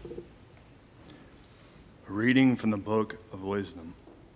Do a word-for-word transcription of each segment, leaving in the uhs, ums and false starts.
A reading from the Book of Wisdom.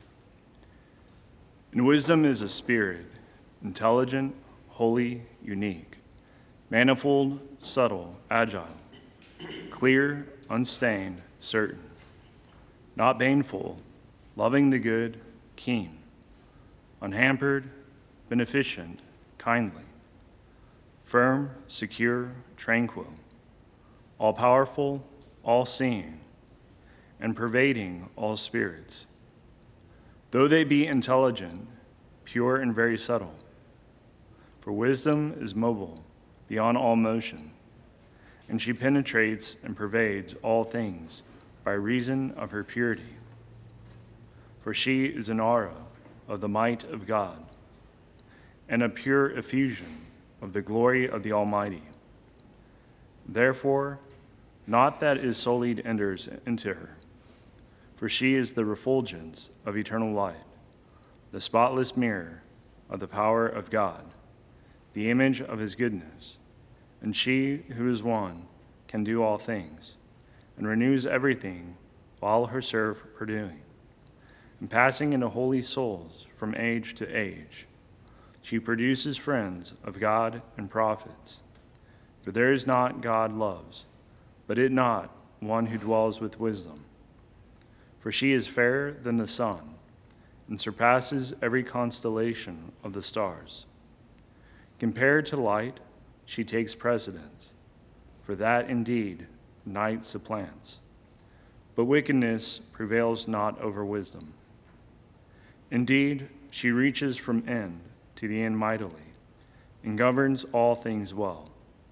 And wisdom is a spirit, intelligent, holy, unique, manifold, subtle, agile, clear, unstained, certain, not baneful, loving the good, keen, unhampered, beneficent, kindly, firm, secure, tranquil, all-powerful, all-seeing, and pervading all spirits. Though they be intelligent, pure, and very subtle, for wisdom is mobile, beyond all motion, and she penetrates and pervades all things by reason of her purity. For she is an aura of the might of God, and a pure effusion of the glory of the Almighty. Therefore, not that is sullied enters into her, for she is the refulgence of eternal light, the spotless mirror of the power of God, the image of his goodness, and she who is one can do all things, and renews everything while her serve her doing, and passing into holy souls from age to age, she produces friends of God and prophets. For there is not God loves, but it not one who dwells with wisdom. For she is fairer than the sun, and surpasses every constellation of the stars. Compared to light, she takes precedence, for that indeed night supplants. But wickedness prevails not over wisdom. Indeed, she reaches from end to the end mightily, and governs all things well.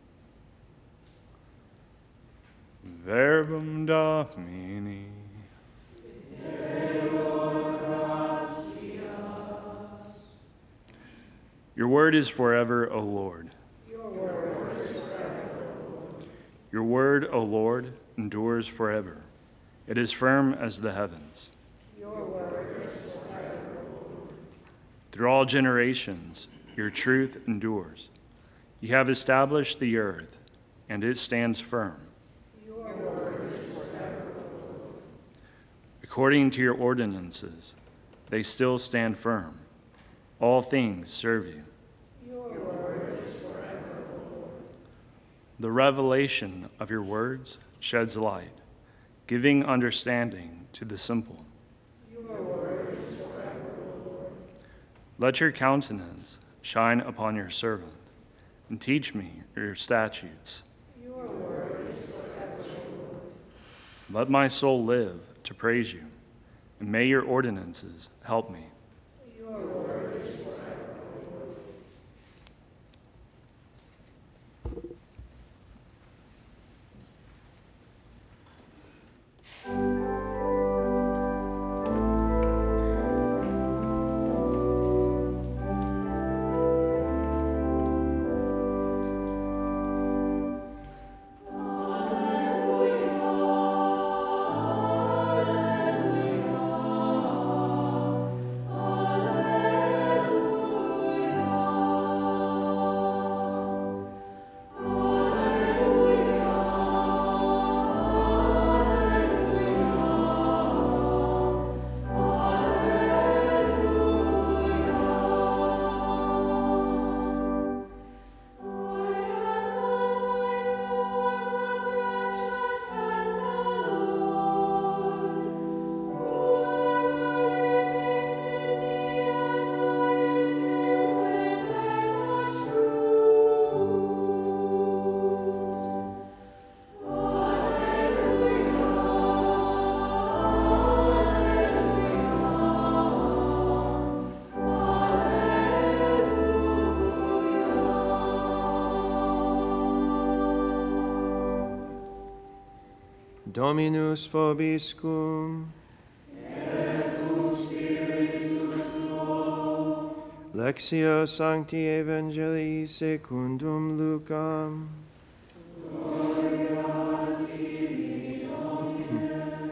Verbum Domini. Your word is forever, O Lord. Your word is forever, O Lord. Your word, O Lord, endures forever. It is firm as the heavens. Your word is forever, O Lord. Through all generations, your truth endures. You have established the earth, and it stands firm. Your word is forever, O Lord. According to your ordinances, they still stand firm. All things serve you. Your word is forever, O Lord. The revelation of your words sheds light, giving understanding to the simple. Your word is forever, O Lord. Let your countenance shine upon your servant, and teach me your statutes. Your word is forever, O Lord. Let my soul live to praise you, and may your ordinances help me. Your word is forever, O Lord. Dominus vobiscum. Et cum spiritu tuo. Lectio Sancti Evangelii secundum Lucam. Gloria tibi, Domine.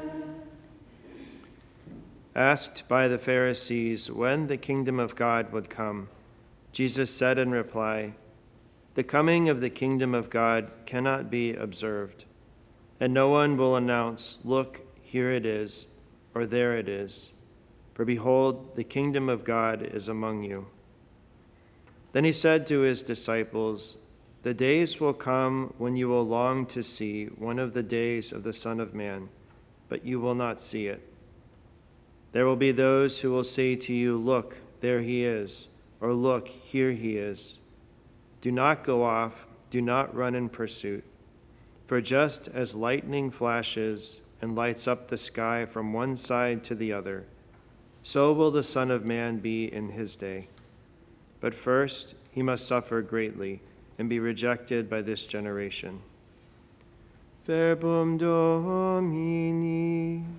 Asked by the Pharisees when the kingdom of God would come, Jesus said in reply, "The coming of the kingdom of God cannot be observed. And no one will announce, 'Look, here it is,' or 'There it is.' For behold, the kingdom of God is among you." Then he said to his disciples, "The days will come when you will long to see one of the days of the Son of Man, but you will not see it. There will be those who will say to you, 'Look, there he is,' or 'Look, here he is.' Do not go off, do not run in pursuit. For just as lightning flashes and lights up the sky from one side to the other, so will the Son of Man be in his day. But first he must suffer greatly and be rejected by this generation." Verbum Domini.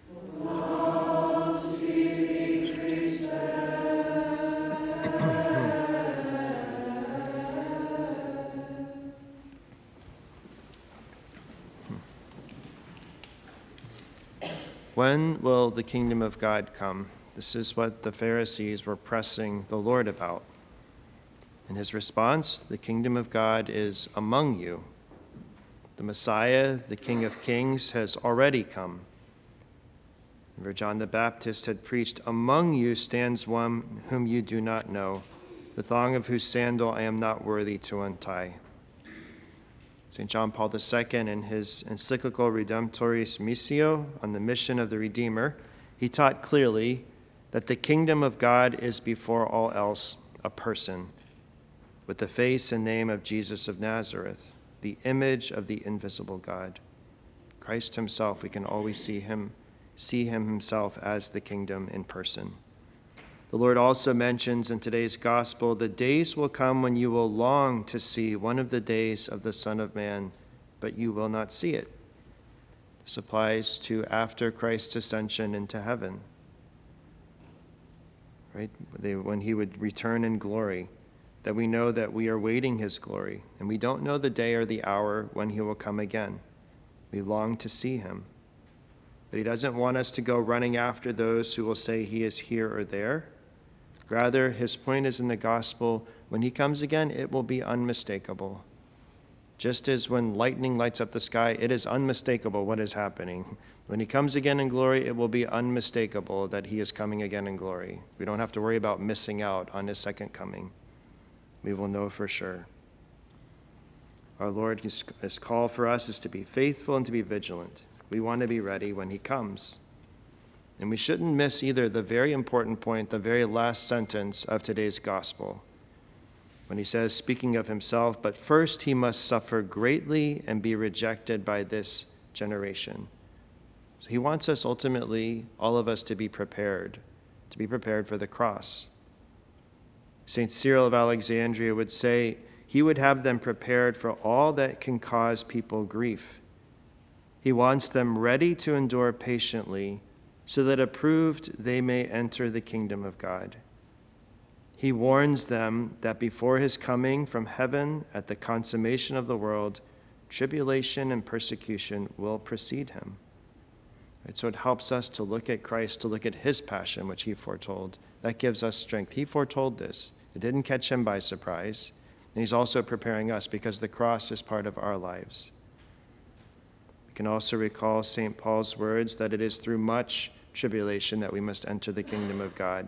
When will the kingdom of God come? This is what the Pharisees were pressing the Lord about. In his response, the kingdom of God is among you. The Messiah, the King of Kings, has already come. Where John the Baptist had preached, "Among you stands one whom you do not know, the thong of whose sandal I am not worthy to untie." Saint John Paul the Second, in his encyclical Redemptoris Missio on the mission of the Redeemer, he taught clearly that the kingdom of God is before all else a person, with the face and name of Jesus of Nazareth, the image of the invisible God. Christ himself, we can always see him, see him himself as the kingdom in person. The Lord also mentions in today's gospel, "The days will come when you will long to see one of the days of the Son of Man, but you will not see it." This applies to after Christ's ascension into heaven, right? When he would return in glory, that we know that we are waiting his glory, and we don't know the day or the hour when he will come again. We long to see him. But he doesn't want us to go running after those who will say he is here or there. Rather, his point is in the gospel, when he comes again, it will be unmistakable. Just as when lightning lights up the sky, it is unmistakable what is happening. When he comes again in glory, it will be unmistakable that he is coming again in glory. We don't have to worry about missing out on his second coming. We will know for sure. Our Lord, his call for us is to be faithful and to be vigilant. We want to be ready when he comes. And we shouldn't miss either the very important point, the very last sentence of today's gospel, when he says, speaking of himself, "But first he must suffer greatly and be rejected by this generation." So he wants us ultimately, all of us, to be prepared, to be prepared for the cross. Saint Cyril of Alexandria would say he would have them prepared for all that can cause people grief. He wants them ready to endure patiently, so that approved they may enter the kingdom of God. He warns them that before his coming from heaven at the consummation of the world, tribulation and persecution will precede him. Right, so it helps us to look at Christ, to look at his passion, which he foretold. That gives us strength. He foretold this. It didn't catch him by surprise. And he's also preparing us because the cross is part of our lives. We can also recall Saint Paul's words that it is through much tribulation that we must enter the kingdom of God.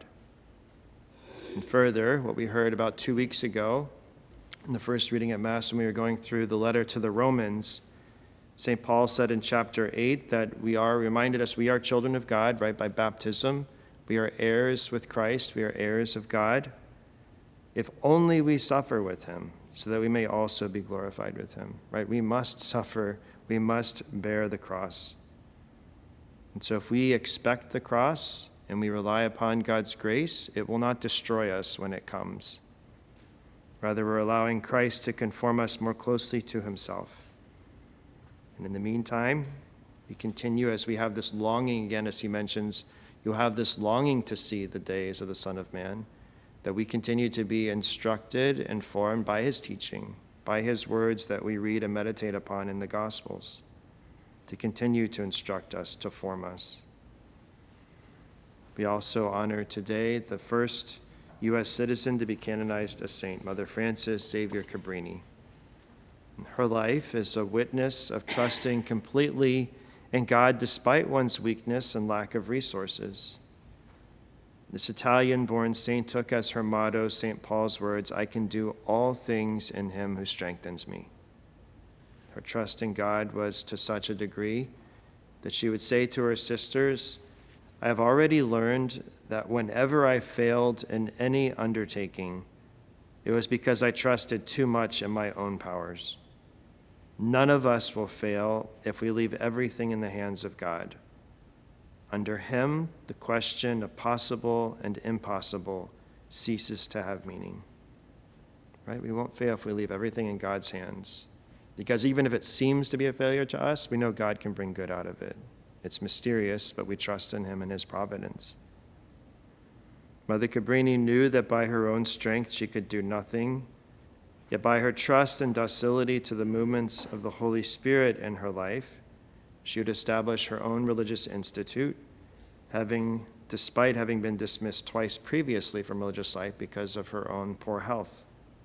And further, what we heard about two weeks ago in the first reading at Mass when we were going through the letter to the Romans, Saint Paul said in chapter eight that we are, reminded us we are children of God, right, by baptism. We are heirs with Christ. We are heirs of God. If only we suffer with him, so that we may also be glorified with him, right? We must suffer. We must bear the cross. And so if we expect the cross and we rely upon God's grace, it will not destroy us when it comes. Rather, we're allowing Christ to conform us more closely to himself. And in the meantime, we continue as we have this longing, again, as he mentions, you'll have this longing to see the days of the Son of Man, that we continue to be instructed and formed by his teaching, by his words that we read and meditate upon in the Gospels, to continue to instruct us, to form us. We also honor today the first U S citizen to be canonized a saint, Mother Frances Xavier Cabrini. Her life is a witness of trusting completely in God despite one's weakness and lack of resources. This Italian-born saint took as her motto Saint Paul's words, "I can do all things in him who strengthens me." Her trust in God was to such a degree that she would say to her sisters, "I have already learned that whenever I failed in any undertaking, it was because I trusted too much in my own powers. None of us will fail if we leave everything in the hands of God. Under him, the question of possible and impossible ceases to have meaning." Right? We won't fail if we leave everything in God's hands. Because even if it seems to be a failure to us, we know God can bring good out of it. It's mysterious, but we trust in him and his providence. Mother Cabrini knew that by her own strength she could do nothing, yet by her trust and docility to the movements of the Holy Spirit in her life, she would establish her own religious institute, having, despite having been dismissed twice previously from religious life because of her own poor health.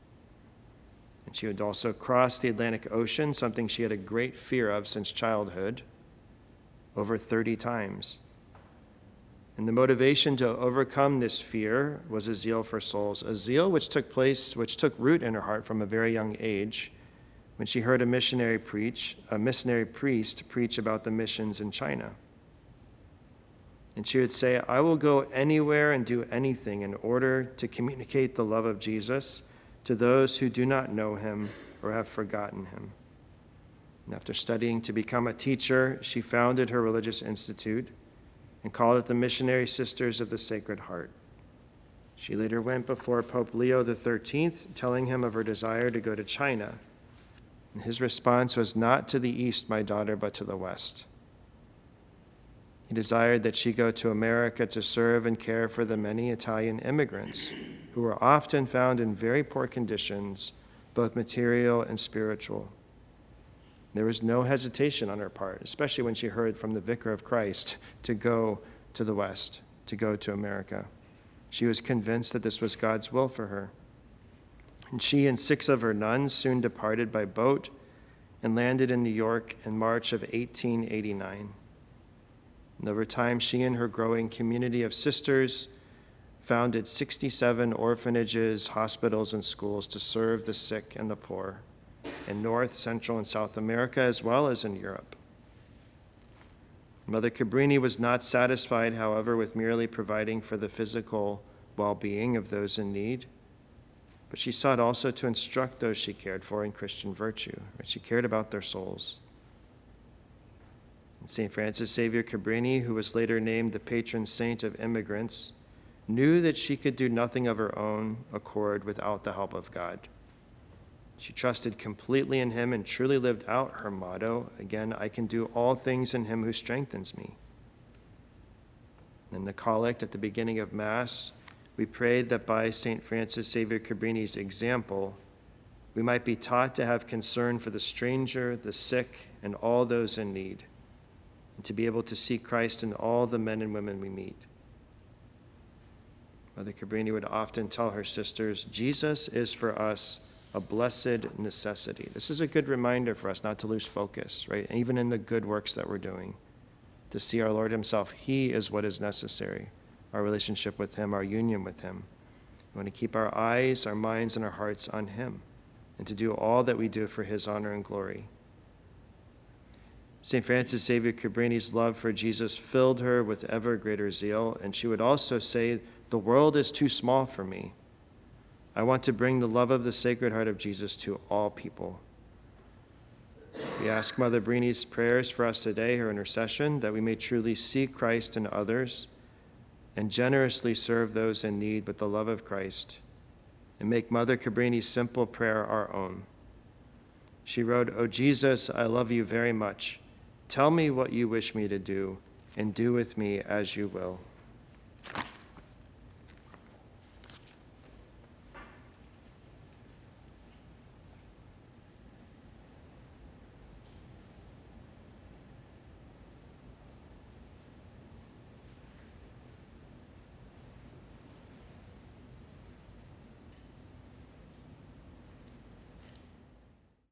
And she would also cross the Atlantic Ocean, something she had a great fear of since childhood, over thirty times. And the motivation to overcome this fear was a zeal for souls, a zeal which took place, which took root in her heart from a very young age, when she heard a missionary preach, a missionary priest preach about the missions in China. And she would say, "I will go anywhere and do anything in order to communicate the love of Jesus to those who do not know him or have forgotten him." And after studying to become a teacher, she founded her religious institute and called it the Missionary Sisters of the Sacred Heart. She later went before Pope Leo the thirteenth, telling him of her desire to go to China. And his response was, "Not to the east, my daughter, but to the west." He desired that she go to America to serve and care for the many Italian immigrants who were often found in very poor conditions, both material and spiritual. There was no hesitation on her part, especially when she heard from the Vicar of Christ to go to the West, to go to America. She was convinced that this was God's will for her. And she and six of her nuns soon departed by boat and landed in New York in March of eighteen eighty-nine. And over time, she and her growing community of sisters founded sixty-seven orphanages, hospitals, and schools to serve the sick and the poor in North, Central, and South America, as well as in Europe. Mother Cabrini was not satisfied, however, with merely providing for the physical well-being of those in need, but she sought also to instruct those she cared for in Christian virtue. Right? She cared about their souls. And Saint Francis Xavier Cabrini, who was later named the patron saint of immigrants, knew that she could do nothing of her own accord without the help of God. She trusted completely in him and truly lived out her motto, again, "I can do all things in him who strengthens me." In the collect at the beginning of Mass, we prayed that by Saint Francis Xavier Cabrini's example, we might be taught to have concern for the stranger, the sick, and all those in need, and to be able to see Christ in all the men and women we meet. Mother Cabrini would often tell her sisters, "Jesus is for us a blessed necessity." This is a good reminder for us not to lose focus, right? And even in the good works that we're doing, to see our Lord himself. He is what is necessary, our relationship with him, our union with him. We want to keep our eyes, our minds, and our hearts on him, and to do all that we do for his honor and glory. Saint Francis Xavier Cabrini's love for Jesus filled her with ever greater zeal, and she would also say, "The world is too small for me. I want to bring the love of the Sacred Heart of Jesus to all people." We ask Mother Brini's prayers for us today, her intercession, that we may truly see Christ in others and generously serve those in need with the love of Christ, and make Mother Cabrini's simple prayer our own. She wrote, "O Jesus, I love you very much. Tell me what you wish me to do, and do with me as you will."